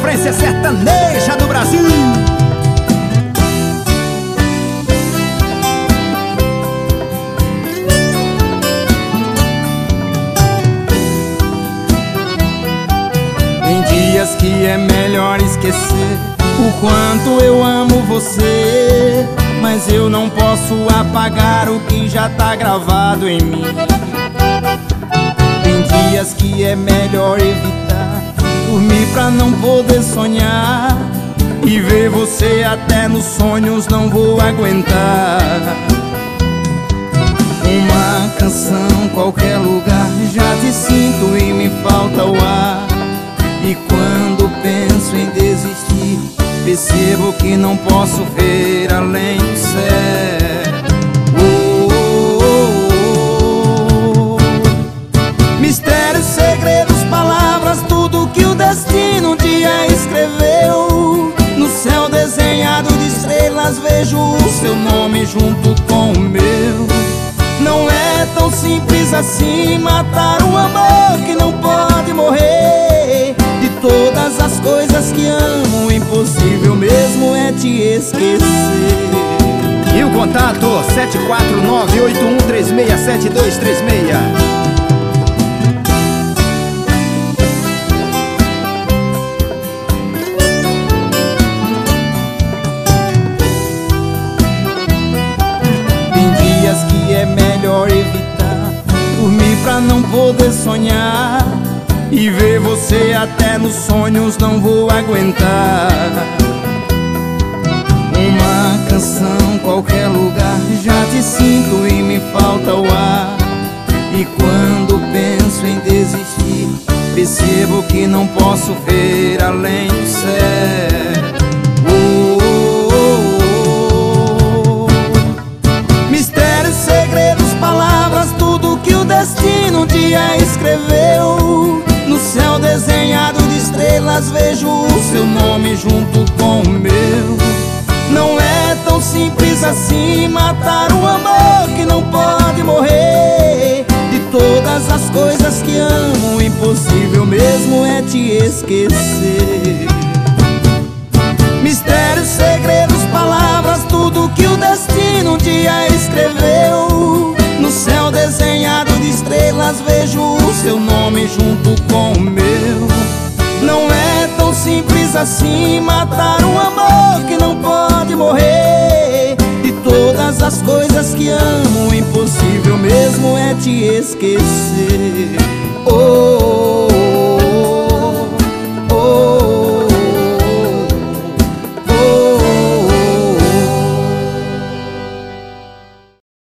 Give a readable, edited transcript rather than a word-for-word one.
sofrência sertaneja do Brasil. Tem dias que é melhor esquecer o quanto eu amo você, mas eu não posso apagar o que já tá gravado em mim. Tem dias que é melhor evitar dormir pra não poder sonhar, e ver você até nos sonhos não vou aguentar. Uma canção, qualquer lugar, já te sinto e me falta o ar. E quando penso em desistir, percebo que não posso ver além do céu. Mistérios, segredos, palavras, tudo que o destino um dia escreveu. No céu desenhado de estrelas vejo o seu nome junto com o meu. Não é tão simples assim matar um amor que não pode morrer. De todas as coisas que amo, o impossível mesmo é te esquecer. E o contato 749-8136-7236. Que é melhor evitar dormir pra não poder sonhar, e ver você até nos sonhos não vou aguentar. Uma canção, qualquer lugar, já te sinto e me falta o ar. E quando penso em desistir, percebo que não posso ver além do céu. Destino um dia escreveu. No céu desenhado de estrelas vejo o seu nome junto com o meu. Não é tão simples assim matar um amor que não pode morrer. De todas as coisas que amo, o impossível mesmo é te esquecer. Mistérios, segredos, palavras, tudo que o destino um dia escreveu. No céu desenhado de estrelas vejo o seu nome junto com o meu. Não é tão simples assim matar um amor que não pode morrer. De todas as coisas que amo, o impossível mesmo é te esquecer. Oh.